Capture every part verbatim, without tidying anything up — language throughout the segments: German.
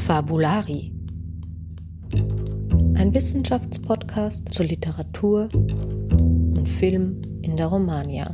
Fabulari. Ein Wissenschaftspodcast zur Literatur und Film in der Romagna.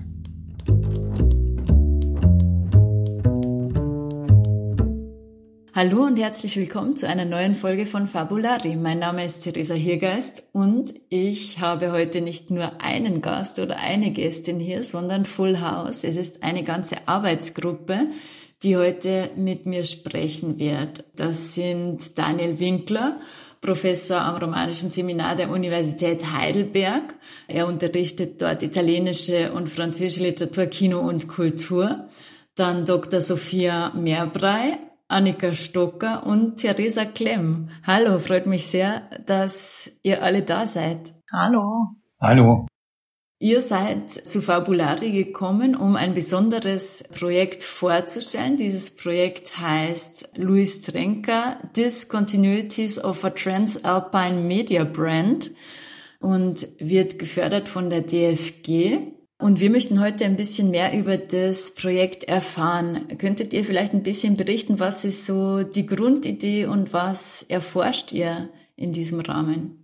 Hallo und herzlich willkommen zu einer neuen Folge von Fabulari. Mein Name ist Theresa Hirgeist und ich habe heute nicht nur einen Gast oder eine Gästin hier, sondern Full House. Es ist eine ganze Arbeitsgruppe, die heute mit mir sprechen wird. Das sind Daniel Winkler, Professor am Romanischen Seminar der Universität Heidelberg. Er unterrichtet dort italienische und französische Literatur, Kino und Kultur. Dann Doktor Sophia Mehrbrey, Annika Stocker und Theresa Klemm. Hallo, freut mich sehr, dass ihr alle da seid. Hallo. Hallo. Ihr seid zu Fabulari gekommen, um ein besonderes Projekt vorzustellen. Dieses Projekt heißt Louis Trenker, Discontinuities of a Transalpine Media Brand und wird gefördert von der D F G. Und wir möchten heute ein bisschen mehr über das Projekt erfahren. Könntet ihr vielleicht ein bisschen berichten, was ist so die Grundidee und was erforscht ihr in diesem Rahmen?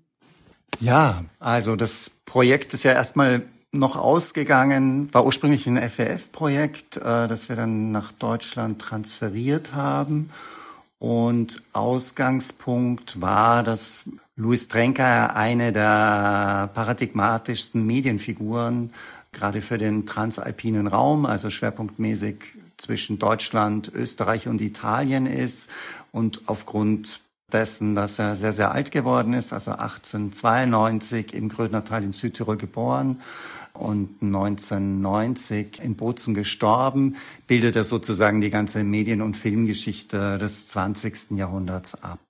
Ja, also das Projekt ist ja erstmal noch ausgegangen, war ursprünglich ein F E F-Projekt, äh, das wir dann nach Deutschland transferiert haben. Und Ausgangspunkt war, dass Louis Trenker eine der paradigmatischsten Medienfiguren gerade für den transalpinen Raum, also schwerpunktmäßig zwischen Deutschland, Österreich und Italien ist. Und aufgrund dessen, dass er sehr, sehr alt geworden ist, also achtzehnhundertzweiundneunzig im Grödnertal in Südtirol geboren und neunzehnhundertneunzig in Bozen gestorben, bildet er sozusagen die ganze Medien- und Filmgeschichte des zwanzigsten Jahrhunderts ab.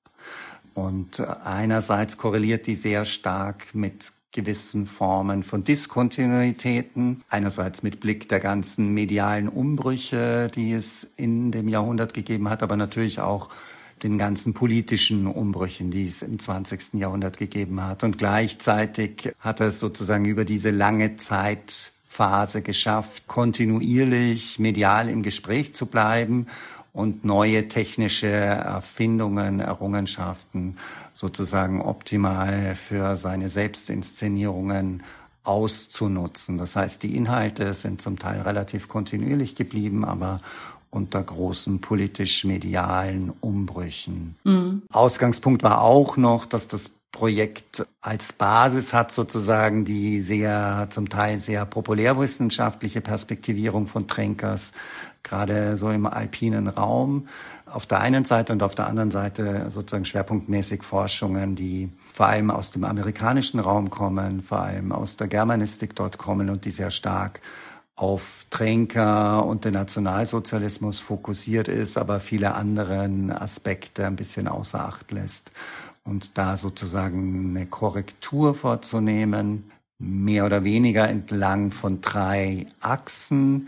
Und einerseits korreliert die sehr stark mit gewissen Formen von Diskontinuitäten, einerseits mit Blick der ganzen medialen Umbrüche, die es in dem Jahrhundert gegeben hat, aber natürlich auch den ganzen politischen Umbrüchen, die es im zwanzigsten Jahrhundert gegeben hat. Und gleichzeitig hat er es sozusagen über diese lange Zeitphase geschafft, kontinuierlich medial im Gespräch zu bleiben und neue technische Erfindungen, Errungenschaften sozusagen optimal für seine Selbstinszenierungen auszunutzen. Das heißt, die Inhalte sind zum Teil relativ kontinuierlich geblieben, aber unter großen politisch-medialen Umbrüchen. Mhm. Ausgangspunkt war auch noch, dass das Projekt als Basis hat sozusagen die sehr, zum Teil sehr populärwissenschaftliche Perspektivierung von Trenkers, gerade so im alpinen Raum auf der einen Seite und auf der anderen Seite sozusagen schwerpunktmäßig Forschungen, die vor allem aus dem amerikanischen Raum kommen, vor allem aus der Germanistik dort kommen und die sehr stark auf Trenker und den Nationalsozialismus fokussiert ist, aber viele anderen Aspekte ein bisschen außer Acht lässt. Und da sozusagen eine Korrektur vorzunehmen, mehr oder weniger entlang von drei Achsen.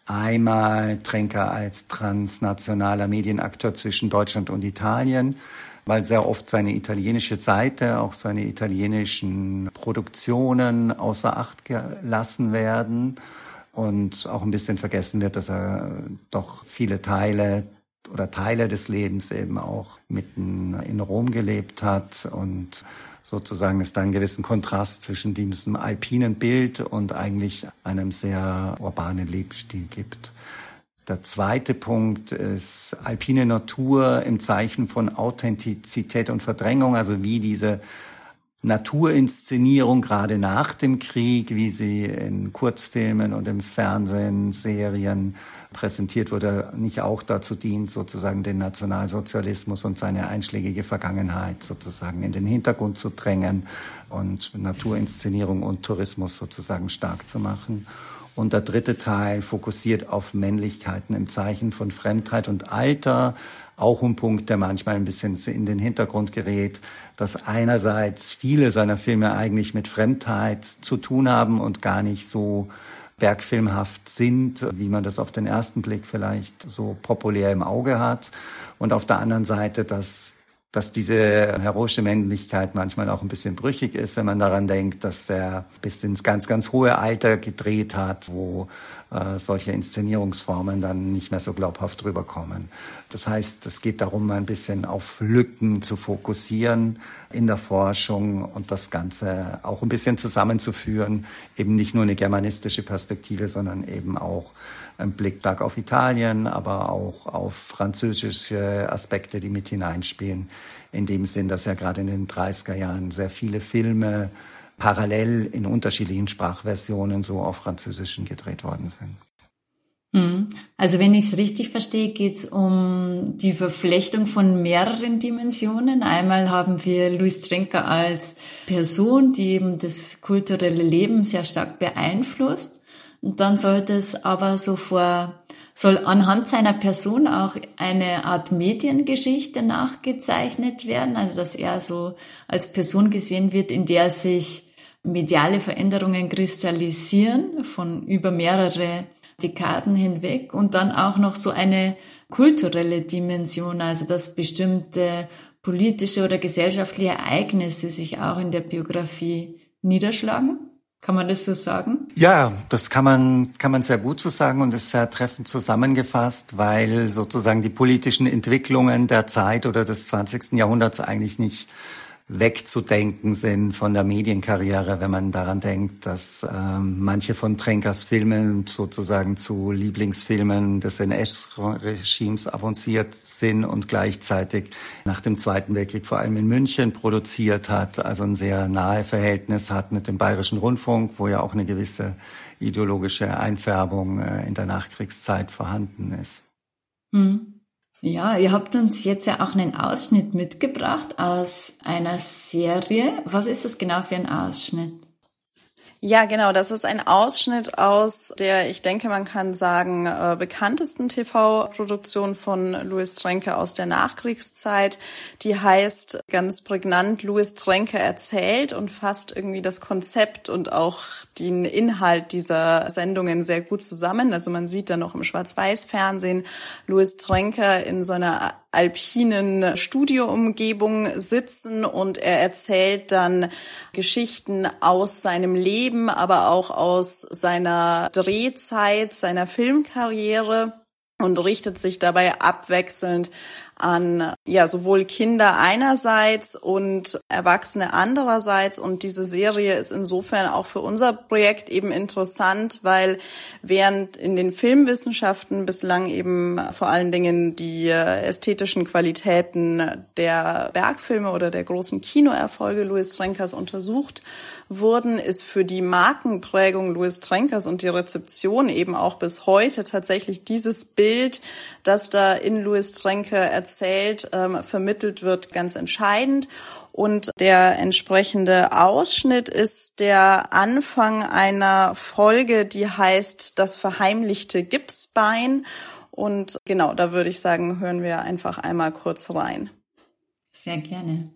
Einmal Trenker als transnationaler Medienakteur zwischen Deutschland und Italien, weil sehr oft seine italienische Seite, auch seine italienischen Produktionen außer Acht gelassen werden. Und auch ein bisschen vergessen wird, dass er doch viele Teile oder Teile des Lebens eben auch mitten in Rom gelebt hat und sozusagen es da einen gewissen Kontrast zwischen diesem alpinen Bild und eigentlich einem sehr urbanen Lebensstil gibt. Der zweite Punkt ist alpine Natur im Zeichen von Authentizität und Verdrängung, also wie diese Naturinszenierung gerade nach dem Krieg, wie sie in Kurzfilmen und im Fernsehen, Serien präsentiert wurde, nicht auch dazu dient, sozusagen den Nationalsozialismus und seine einschlägige Vergangenheit sozusagen in den Hintergrund zu drängen und Naturinszenierung und Tourismus sozusagen stark zu machen. Und der dritte Teil fokussiert auf Männlichkeiten im Zeichen von Fremdheit und Alter. Auch ein Punkt, der manchmal ein bisschen in den Hintergrund gerät, dass einerseits viele seiner Filme eigentlich mit Fremdheit zu tun haben und gar nicht so werkfilmhaft sind, wie man das auf den ersten Blick vielleicht so populär im Auge hat. Und auf der anderen Seite, dass dass diese heroische Männlichkeit manchmal auch ein bisschen brüchig ist, wenn man daran denkt, dass er bis ins ganz, ganz hohe Alter gedreht hat, wo äh, solche Inszenierungsformen dann nicht mehr so glaubhaft rüberkommen. Das heißt, es geht darum, ein bisschen auf Lücken zu fokussieren in der Forschung und das Ganze auch ein bisschen zusammenzuführen, eben nicht nur eine germanistische Perspektive, sondern eben auch ein Blick auf Italien, aber auch auf französische Aspekte, die mit hineinspielen. In dem Sinn, dass ja gerade in den dreißiger Jahren sehr viele Filme parallel in unterschiedlichen Sprachversionen so auf Französischen gedreht worden sind. Also wenn ich es richtig verstehe, geht es um die Verflechtung von mehreren Dimensionen. Einmal haben wir Louis Trenker als Person, die eben das kulturelle Leben sehr stark beeinflusst. Und dann sollte es aber so vor, soll anhand seiner Person auch eine Art Mediengeschichte nachgezeichnet werden, also dass er so als Person gesehen wird, in der sich mediale Veränderungen kristallisieren von über mehrere Dekaden hinweg und dann auch noch so eine kulturelle Dimension, also dass bestimmte politische oder gesellschaftliche Ereignisse sich auch in der Biografie niederschlagen. Kann man das so sagen? Ja, das kann man, kann man sehr gut so sagen und ist sehr treffend zusammengefasst, weil sozusagen die politischen Entwicklungen der Zeit oder des zwanzigsten Jahrhunderts eigentlich nicht wegzudenken sind von der Medienkarriere, wenn man daran denkt, dass ähm, manche von Trenkers Filmen sozusagen zu Lieblingsfilmen des N S-Regimes avanciert sind und gleichzeitig nach dem Zweiten Weltkrieg vor allem in München produziert hat, also ein sehr nahe Verhältnis hat mit dem Bayerischen Rundfunk, wo ja auch eine gewisse ideologische Einfärbung äh, in der Nachkriegszeit vorhanden ist. Hm. Ja, ihr habt uns jetzt ja auch einen Ausschnitt mitgebracht aus einer Serie. Was ist das genau für ein Ausschnitt? Ja, genau, das ist ein Ausschnitt aus der, ich denke, man kann sagen, äh, bekanntesten T V-Produktion von Louis Trenker aus der Nachkriegszeit. Die heißt ganz prägnant Louis Trenker erzählt und fasst irgendwie das Konzept und auch den Inhalt dieser Sendungen sehr gut zusammen. Also man sieht da noch im Schwarz-Weiß-Fernsehen Louis Trenker in so einer alpinen Studioumgebung sitzen und er erzählt dann Geschichten aus seinem Leben, aber auch aus seiner Drehzeit, seiner Filmkarriere und richtet sich dabei abwechselnd an ja sowohl Kinder einerseits und Erwachsene andererseits. Und diese Serie ist insofern auch für unser Projekt eben interessant, weil während in den Filmwissenschaften bislang eben vor allen Dingen die ästhetischen Qualitäten der Bergfilme oder der großen Kinoerfolge Louis Trenkers untersucht wurden, ist für die Markenprägung Louis Trenkers und die Rezeption eben auch bis heute tatsächlich dieses Bild, das da in Louis Trenker erzählt, ähm, vermittelt wird, ganz entscheidend. Und der entsprechende Ausschnitt ist der Anfang einer Folge, die heißt Das verheimlichte Gipsbein. Und genau, da würde ich sagen, hören wir einfach einmal kurz rein. Sehr gerne.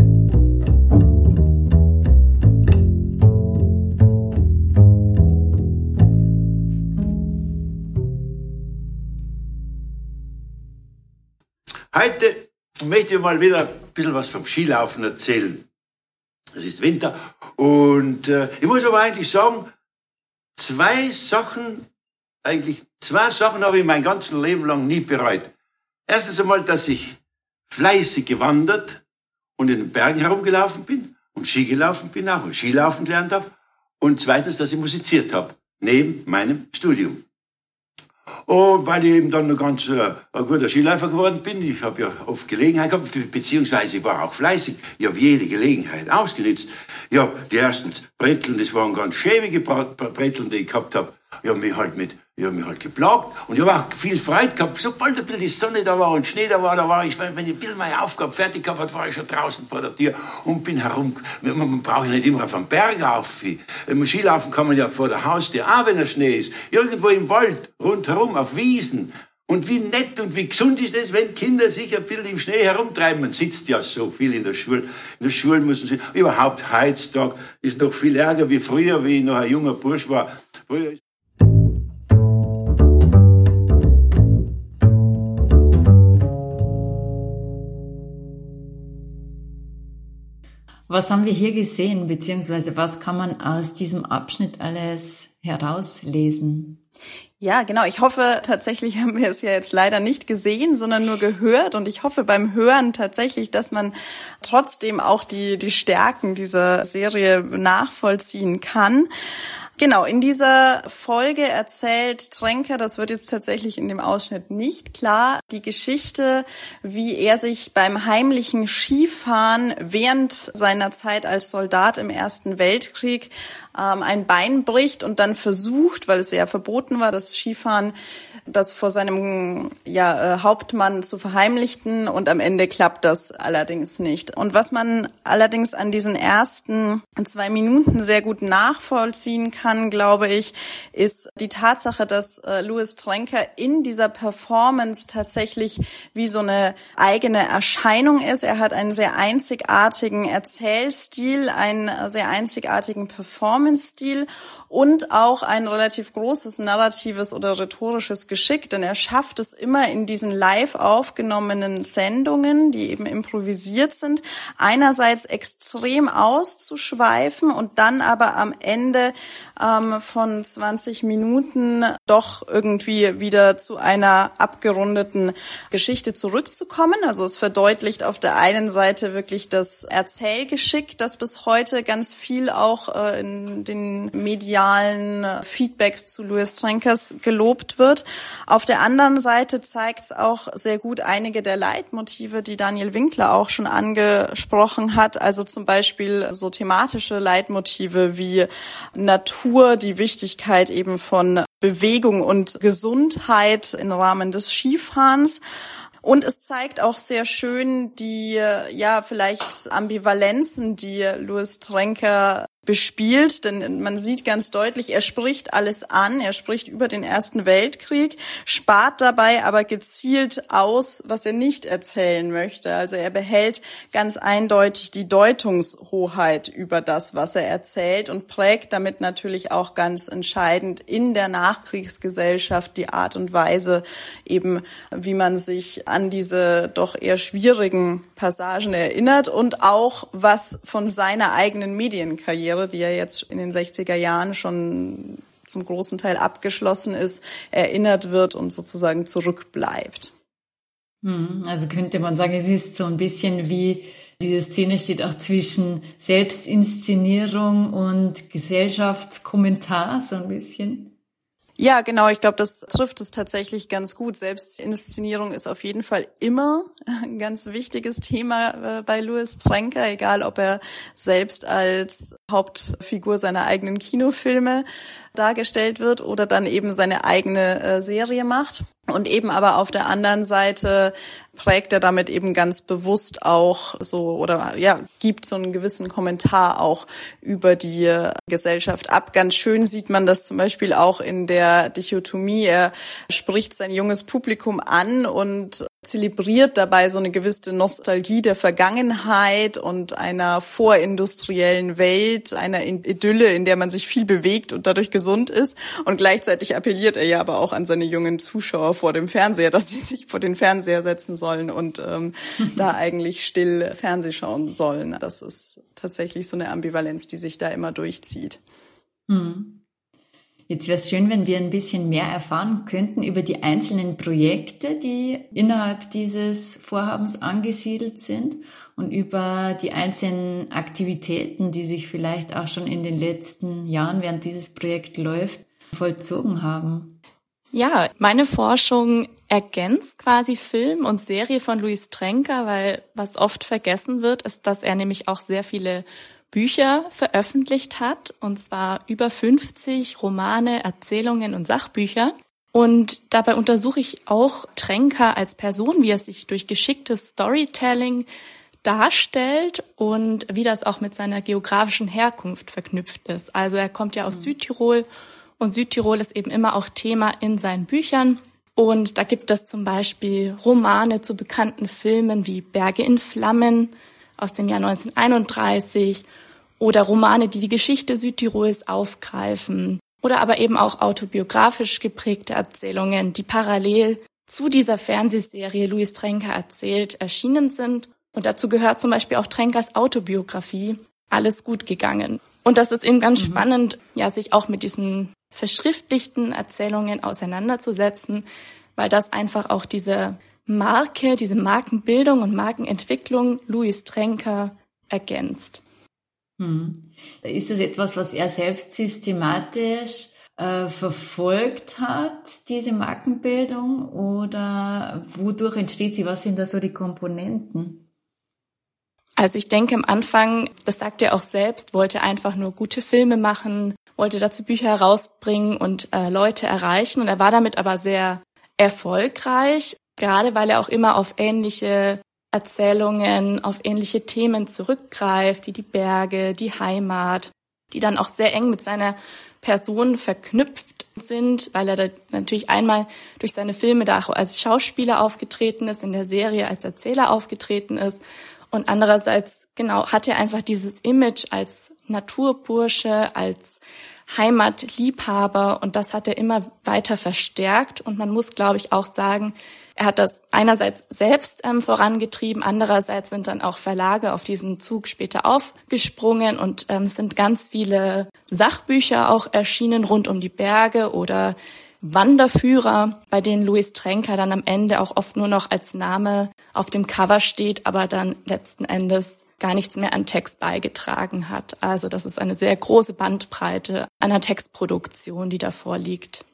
Heute möchte ich mal wieder ein bisschen was vom Skilaufen erzählen. Es ist Winter und äh, ich muss aber eigentlich sagen, zwei Sachen, eigentlich zwei Sachen habe ich mein ganzes Leben lang nie bereut. Erstens einmal, dass ich fleißig gewandert und in den Bergen herumgelaufen bin und Ski gelaufen bin auch und Skilaufen gelernt habe. Und zweitens, dass ich musiziert habe, neben meinem Studium. Und weil ich eben dann noch ganz äh, ein guter Skiläufer geworden bin, ich habe ja oft Gelegenheit gehabt, beziehungsweise ich war auch fleißig, ich habe jede Gelegenheit ausgenutzt. Ich habe die ersten Breteln, das waren ganz schäbige Breteln, die ich gehabt habe, ich habe mich halt mit, ich habe mich halt geplagt und ich habe auch viel Freude gehabt. Sobald ein bisschen die Sonne da war und Schnee da war, da war ich, wenn ich ein bisschen meine Aufgabe fertig gehabt habe, war ich schon draußen vor der Tür und bin herum. Man braucht ja nicht immer auf einen Berg auf. Im Skilaufen kann man ja vor der Haustür, auch wenn er Schnee ist, irgendwo im Wald, rundherum, auf Wiesen. Und wie nett und wie gesund ist es, wenn Kinder sich ein bisschen im Schnee herumtreiben. Man sitzt ja so viel in der Schule. In der Schule müssen sie, überhaupt heutzutage ist noch viel ärger wie früher, wie ich noch ein junger Bursch war. Früher Was haben wir hier gesehen, beziehungsweise was kann man aus diesem Abschnitt alles herauslesen? Ja, genau. Ich hoffe, tatsächlich haben wir es ja jetzt leider nicht gesehen, sondern nur gehört. Und ich hoffe beim Hören tatsächlich, dass man trotzdem auch die, die Stärken dieser Serie nachvollziehen kann. Genau, in dieser Folge erzählt Tränker, das wird jetzt tatsächlich in dem Ausschnitt nicht klar, die Geschichte, wie er sich beim heimlichen Skifahren während seiner Zeit als Soldat im Ersten Weltkrieg ähm, ein Bein bricht und dann versucht, weil es ja verboten war, das Skifahren, das vor seinem ja, äh, Hauptmann zu verheimlichen, und am Ende klappt das allerdings nicht. Und was man allerdings an diesen ersten zwei Minuten sehr gut nachvollziehen kann, glaube ich, ist die Tatsache, dass äh, Louis Tränker in dieser Performance tatsächlich wie so eine eigene Erscheinung ist. Er hat einen sehr einzigartigen Erzählstil, einen sehr einzigartigen Performance-Stil und auch ein relativ großes narratives oder rhetorisches Geschick, denn er schafft es immer in diesen live aufgenommenen Sendungen, die eben improvisiert sind, einerseits extrem auszuschweifen und dann aber am Ende ähm, von zwanzig Minuten doch irgendwie wieder zu einer abgerundeten Geschichte zurückzukommen. Also es verdeutlicht auf der einen Seite wirklich das Erzählgeschick, das bis heute ganz viel auch äh, in den medialen Feedbacks zu Louis Tränkers gelobt wird. Auf der anderen Seite zeigt es auch sehr gut einige der Leitmotive, die Daniel Winkler auch schon angesprochen hat. Also zum Beispiel so thematische Leitmotive wie Natur, die Wichtigkeit eben von Bewegung und Gesundheit im Rahmen des Skifahrens. Und es zeigt auch sehr schön die, ja, vielleicht Ambivalenzen, die Louis Tränker bespielt, denn man sieht ganz deutlich, er spricht alles an, er spricht über den Ersten Weltkrieg, spart dabei aber gezielt aus, was er nicht erzählen möchte. Also er behält ganz eindeutig die Deutungshoheit über das, was er erzählt, und prägt damit natürlich auch ganz entscheidend in der Nachkriegsgesellschaft die Art und Weise eben, wie man sich an diese doch eher schwierigen Passagen erinnert, und auch was von seiner eigenen Medienkarriere, die ja jetzt in den sechziger Jahren schon zum großen Teil abgeschlossen ist, erinnert wird und sozusagen zurückbleibt. Also könnte man sagen, es ist so ein bisschen wie, diese Szene steht auch zwischen Selbstinszenierung und Gesellschaftskommentar, so ein bisschen. Ja, genau. Ich glaube, das trifft es tatsächlich ganz gut. Selbstinszenierung ist auf jeden Fall immer ein ganz wichtiges Thema bei Louis Tränker, egal ob er selbst als Hauptfigur seiner eigenen Kinofilme dargestellt wird oder dann eben seine eigene äh, Serie macht. Und eben aber auf der anderen Seite prägt er damit eben ganz bewusst auch so oder ja, gibt so einen gewissen Kommentar auch über die äh, Gesellschaft ab. Ganz schön sieht man das zum Beispiel auch in der Dichotomie. Er spricht sein junges Publikum an und zelebriert dabei so eine gewisse Nostalgie der Vergangenheit und einer vorindustriellen Welt, einer Idylle, in der man sich viel bewegt und dadurch gesund ist. Und gleichzeitig appelliert er ja aber auch an seine jungen Zuschauer vor dem Fernseher, dass sie sich vor den Fernseher setzen sollen und ähm, da eigentlich still Fernseh schauen sollen. Das ist tatsächlich so eine Ambivalenz, die sich da immer durchzieht. Hm. Jetzt wäre es schön, wenn wir ein bisschen mehr erfahren könnten über die einzelnen Projekte, die innerhalb dieses Vorhabens angesiedelt sind, und über die einzelnen Aktivitäten, die sich vielleicht auch schon in den letzten Jahren, während dieses Projekt läuft, vollzogen haben. Ja, meine Forschung ergänzt quasi Film und Serie von Louis Tränker, weil was oft vergessen wird, ist, dass er nämlich auch sehr viele Bücher veröffentlicht hat, und zwar über fünfzig Romane, Erzählungen und Sachbücher. Und dabei untersuche ich auch Tränker als Person, wie er sich durch geschicktes Storytelling darstellt und wie das auch mit seiner geografischen Herkunft verknüpft ist. Also er kommt ja aus mhm. Südtirol, und Südtirol ist eben immer auch Thema in seinen Büchern. Und da gibt es zum Beispiel Romane zu bekannten Filmen wie Berge in Flammen aus dem Jahr neunzehnhunderteinunddreißig oder Romane, die die Geschichte Südtirols aufgreifen, oder aber eben auch autobiografisch geprägte Erzählungen, die parallel zu dieser Fernsehserie Louis Tränker erzählt erschienen sind. Und dazu gehört zum Beispiel auch Trenkers Autobiografie, Alles gut gegangen. Und das ist eben ganz mhm. spannend, ja, sich auch mit diesen verschriftlichten Erzählungen auseinanderzusetzen, weil das einfach auch diese Marke, diese Markenbildung und Markenentwicklung Louis Trenker ergänzt. Hm. Ist das etwas, was er selbst systematisch äh, verfolgt hat, diese Markenbildung, oder wodurch entsteht sie? Was sind da so die Komponenten? Also ich denke am Anfang, das sagt er auch selbst, wollte einfach nur gute Filme machen, wollte dazu Bücher herausbringen und äh, Leute erreichen. Und er war damit aber sehr erfolgreich, gerade weil er auch immer auf ähnliche Erzählungen, auf ähnliche Themen zurückgreift, wie die Berge, die Heimat, die dann auch sehr eng mit seiner Person verknüpft sind, weil er da natürlich einmal durch seine Filme da auch als Schauspieler aufgetreten ist, in der Serie als Erzähler aufgetreten ist, und andererseits, genau, hat er einfach dieses Image als Naturbursche, als Heimatliebhaber, und das hat er immer weiter verstärkt. Und man muss, glaube ich, auch sagen, er hat das einerseits selbst ähm, vorangetrieben, andererseits sind dann auch Verlage auf diesen Zug später aufgesprungen und ähm, es sind ganz viele Sachbücher auch erschienen rund um die Berge oder Wanderführer, bei denen Louis Trenker dann am Ende auch oft nur noch als Name auf dem Cover steht, aber dann letzten Endes gar nichts mehr an Text beigetragen hat. Also das ist eine sehr große Bandbreite einer Textproduktion, die da vorliegt.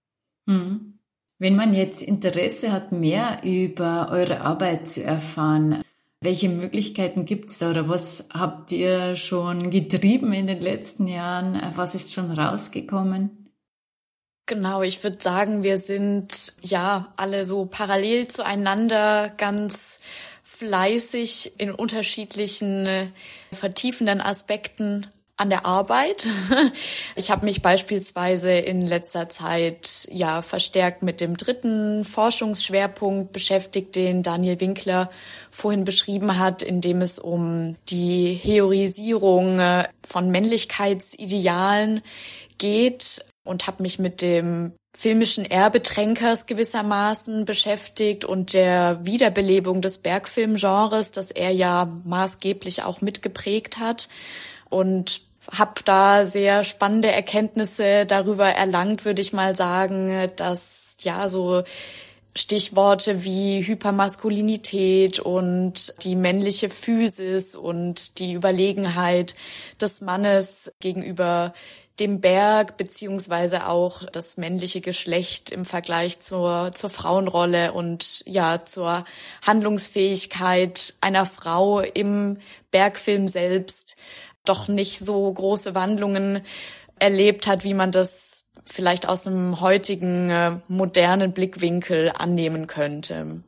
Hm. Wenn man jetzt Interesse hat, mehr über eure Arbeit zu erfahren, welche Möglichkeiten gibt es da, oder was habt ihr schon getrieben in den letzten Jahren? Was ist schon rausgekommen? Genau, ich würde sagen, wir sind ja alle so parallel zueinander ganz fleißig in unterschiedlichen äh, vertiefenden Aspekten an der Arbeit. Ich habe mich beispielsweise in letzter Zeit ja verstärkt mit dem dritten Forschungsschwerpunkt beschäftigt, den Daniel Winkler vorhin beschrieben hat, in dem es um die Heroisierung von Männlichkeitsidealen geht, und habe mich mit dem filmischen Erbe Trenkers gewissermaßen beschäftigt und der Wiederbelebung des Bergfilmgenres, das er ja maßgeblich auch mitgeprägt hat, und habe da sehr spannende Erkenntnisse darüber erlangt, würde ich mal sagen, dass ja so Stichworte wie Hypermaskulinität und die männliche Physis und die Überlegenheit des Mannes gegenüber dem Berg, beziehungsweise auch das männliche Geschlecht im Vergleich zur, zur Frauenrolle und ja zur Handlungsfähigkeit einer Frau im Bergfilm selbst doch nicht so große Wandlungen erlebt hat, wie man das vielleicht aus einem heutigen äh, modernen Blickwinkel annehmen könnte.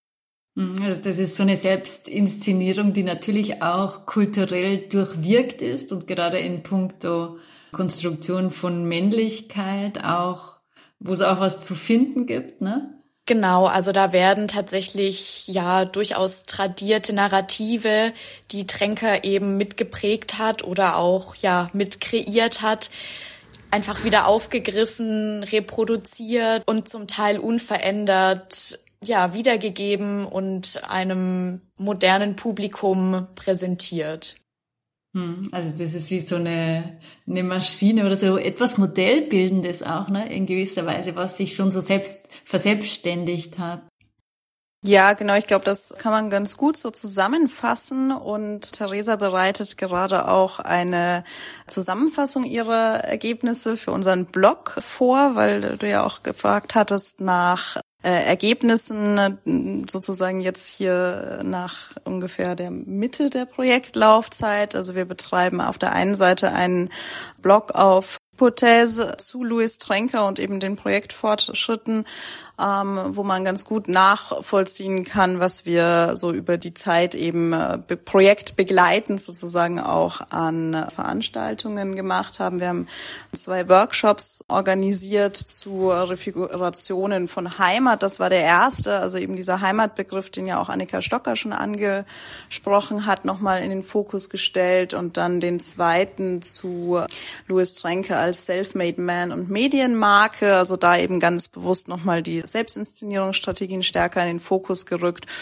Also das ist so eine Selbstinszenierung, die natürlich auch kulturell durchwirkt ist und gerade in puncto Konstruktion von Männlichkeit auch, wo es auch was zu finden gibt, ne? Genau, also da werden tatsächlich ja durchaus tradierte Narrative, die Trenker eben mitgeprägt hat oder auch ja mit kreiert hat, einfach wieder aufgegriffen, reproduziert und zum Teil unverändert ja wiedergegeben und einem modernen Publikum präsentiert. Also das ist wie so eine, eine Maschine oder so etwas Modellbildendes auch, ne, in gewisser Weise, was sich schon so selbst verselbstständigt hat. Ja, genau, ich glaube, das kann man ganz gut so zusammenfassen, und Theresa bereitet gerade auch eine Zusammenfassung ihrer Ergebnisse für unseren Blog vor, weil du ja auch gefragt hattest nach Äh, Ergebnissen sozusagen jetzt hier nach ungefähr der Mitte der Projektlaufzeit. Also wir betreiben auf der einen Seite einen Blog auf Hypothese zu Louis Trenker und eben den Projektfortschritten, ähm, wo man ganz gut nachvollziehen kann, was wir so über die Zeit eben äh, projektbegleitend sozusagen auch an äh, Veranstaltungen gemacht haben. Wir haben zwei Workshops organisiert zu Refigurationen von Heimat. Das war der erste, also eben dieser Heimatbegriff, den ja auch Annika Stocker schon angesprochen hat, nochmal in den Fokus gestellt, und dann den zweiten zu Louis Trenker als Self-Made Man und Medienmarke, also da eben ganz bewusst nochmal die Selbstinszenierungsstrategien stärker in den Fokus gerückt.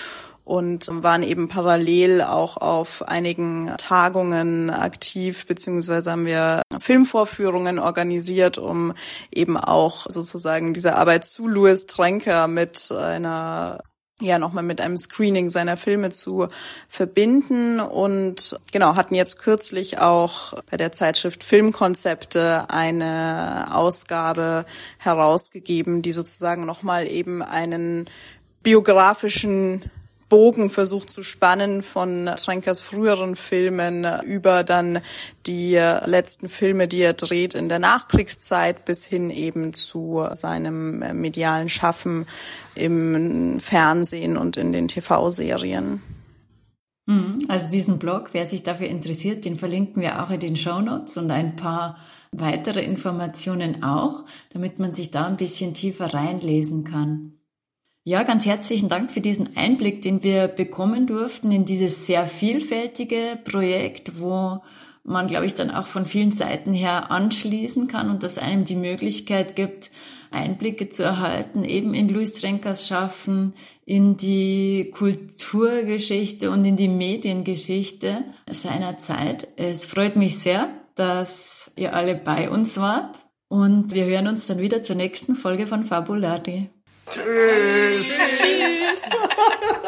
und waren eben parallel auch auf einigen Tagungen aktiv, beziehungsweise haben wir Filmvorführungen organisiert, um eben auch sozusagen diese Arbeit zu Louis Trenker mit einer ja nochmal mit einem Screening seiner Filme zu verbinden und genau, hatten jetzt kürzlich auch bei der Zeitschrift Filmkonzepte eine Ausgabe herausgegeben, die sozusagen nochmal eben einen biografischen Bogen versucht zu spannen von Trenkers früheren Filmen über dann die letzten Filme, die er dreht in der Nachkriegszeit bis hin eben zu seinem medialen Schaffen im Fernsehen und in den T V-Serien. Also diesen Blog, wer sich dafür interessiert, den verlinken wir auch in den Shownotes und ein paar weitere Informationen auch, damit man sich da ein bisschen tiefer reinlesen kann. Ja, ganz herzlichen Dank für diesen Einblick, den wir bekommen durften in dieses sehr vielfältige Projekt, wo man, glaube ich, dann auch von vielen Seiten her anschließen kann und das einem die Möglichkeit gibt, Einblicke zu erhalten, eben in Louis Trenkers Schaffen, in die Kulturgeschichte und in die Mediengeschichte seiner Zeit. Es freut mich sehr, dass ihr alle bei uns wart und wir hören uns dann wieder zur nächsten Folge von Fabulari. Tschüss. Tschüss.